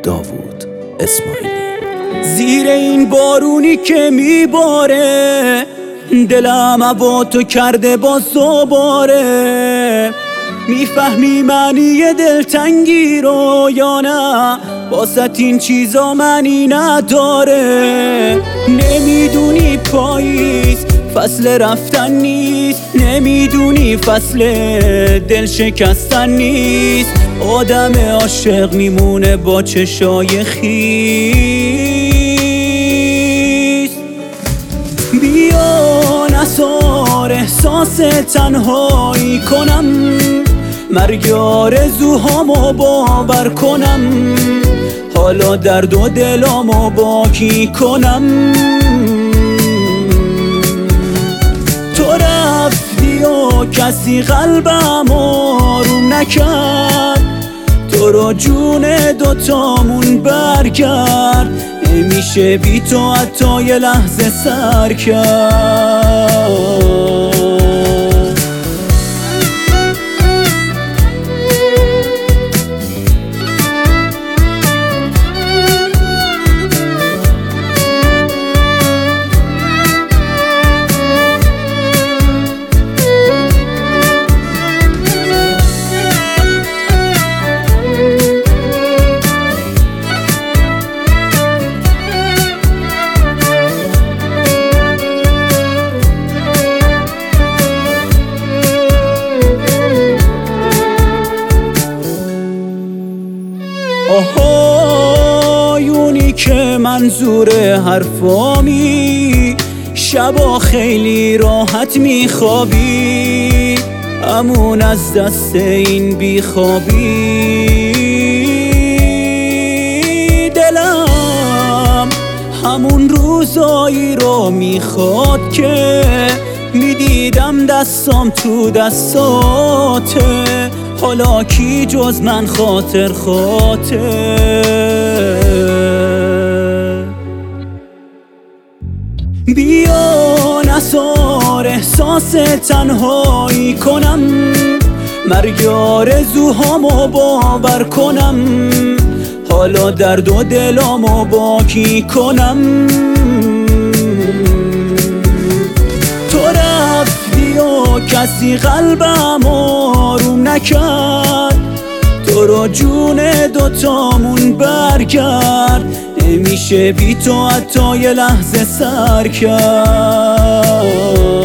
داوود اسماعیلی. زیر این بارونی که میباره دلم هوا تو کرده باز دوباره. میفهمی معنی دلتنگی رو یا نه؟ واسه این چیزا معنی نداره. نمیدونی پاییز فصل رفتن نیست، نمیدونی فصل دل شکستن نیست. آدم عاشق میمونه با چشای خیس. بیا نثار احساس تنهایی کنم، مرگ آرزوهامو باور کنم، حالا درد و دلامو باکی کنم. تو رفتی و کسی قلبم آروم نکرد، تو رو جون دوتامون برگرد. نمیشه بی تو حتی یه لحظه سر کرد. آهایونی که منظور حرفامی، شبا خیلی راحت میخوابی، امون از دست این بیخوابی. دلم همون روزایی رو میخواد که میدیدم دستام تو دستاته، حالا کی جز من خاطر بیا نثار احساس تنهایی کنم، مرگ آرزوهامو باور کنم، حالا درد و دلامو باکی کنم. تو رفتی و کسی قلبم آروم نکرد، تو رو جون دوتامون برگرد. نمیشه بی تو حتی یه لحظه سر کرد.